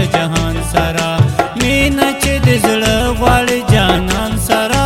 جهان سره مینه چې د زړه غواړي جانان سره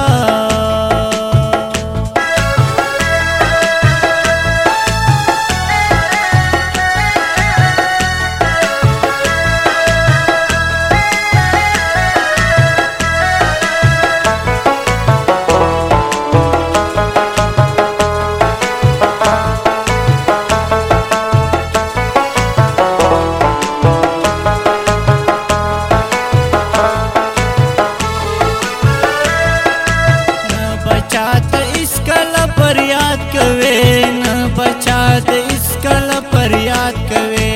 بچات اسکل پر یاد کوي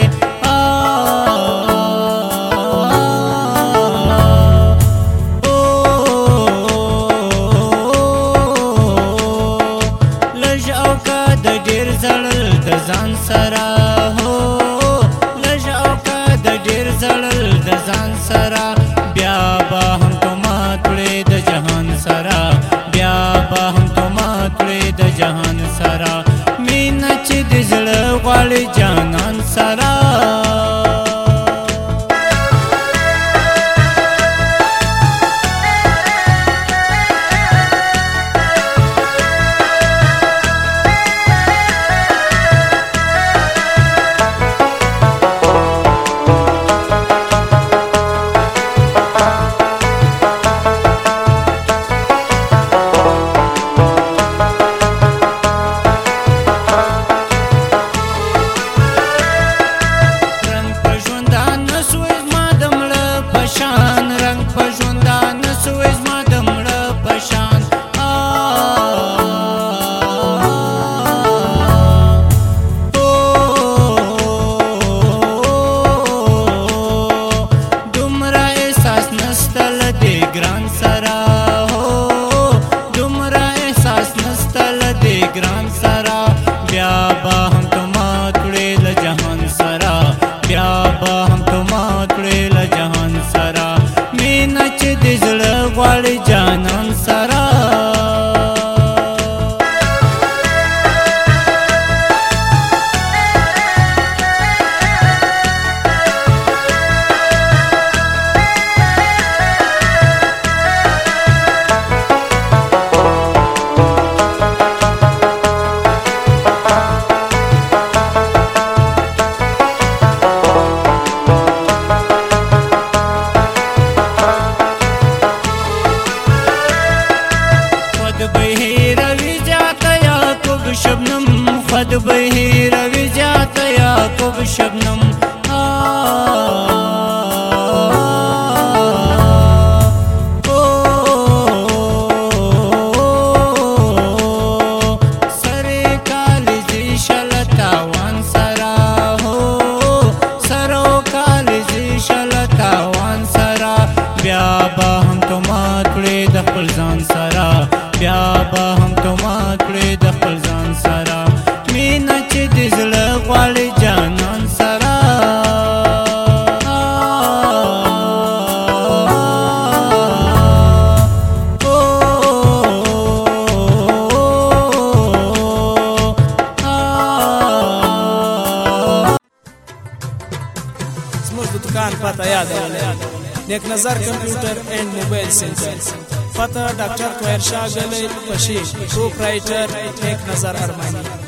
لږ او کا د ډیر زړل د ځان سره هو لږ او کا د ډیر زړل د ځان سره بیا به هم تو ماتړې د جهان سره بیا به هم تو ماتړې د جهان سره مینه چې د زړه غواړي جانان سره ګران سره بیا به هم تو ماتړې له جهان سره بیا به هم تو ماتړې له جهان سره مینه چې د زړه غواړي جانان سره شبنم خود بهیر وجات یعقوب شبنم سره کالجی شلتاوان سرا هو سرو کالجی شلتاوان سرا بیا به هم تو ماتړې د خپل ځان سره بیا به هم تو ماتړې د خپل ځان سره مینه چې د زړه غواړي جانان سره زموږ د دکان پته یادولې نیک نظر کمپیوټر اینڈ موبایل سنټر فتح ډاکټر طاهر شاه غلی پشي پروپرایټر نیک نظر ارمانی